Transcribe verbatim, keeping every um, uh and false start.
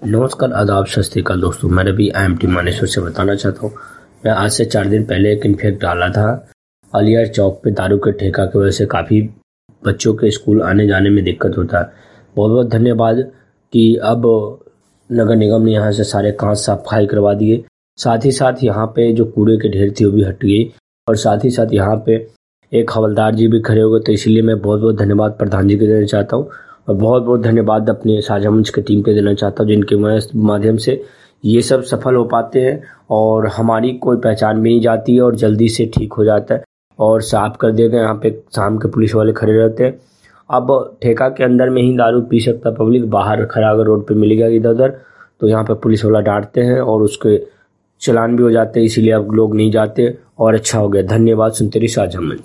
नमस्कार, आदाब, सत श्री अकाल दोस्तों। मैं Ravi I M T Manesar से बताना चाहता हूँ। मैं आज से चार दिन पहले एक इन्फेक्ट डाला था। अलियार चौक पे दारू के ठेका की वजह से काफ़ी बच्चों के स्कूल आने जाने में दिक्कत होता है। बहुत बहुत धन्यवाद कि अब नगर निगम ने यहाँ से सारे कांच सफाई करवा दिए। साथ ही साथ यहाँ पे जो कूड़े के ढेर थी वो भी हट गई और साथ ही साथ यहाँ पे एक हवलदार जी भी खड़े हो गए। तो इसलिए मैं बहुत बहुत धन्यवाद प्रधान जी को देना चाहता हूँ और बहुत बहुत धन्यवाद अपने साझा मंच की टीम को देना चाहता हूँ, जिनके माध्यम से ये सब सफल हो पाते हैं और हमारी कोई पहचान भी नहीं जाती है और जल्दी से ठीक हो जाता है और साफ कर देते हैं। यहाँ पे शाम के पुलिस वाले खड़े रहते हैं। अब ठेका के अंदर में ही दारू पी सकता पब्लिक, बाहर खड़ा अगर रोड पे मिलेगा इधर उधर तो यहाँ पे पुलिस वाला डांटते हैं और उसके चलान भी हो जाते हैं। इसीलिए अब लोग नहीं जाते और अच्छा हो गया। धन्यवाद। सुनते रहिए साझा मंच।